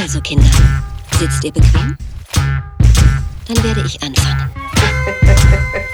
Also, Kinder, sitzt ihr bequem? Dann werde ich anfangen.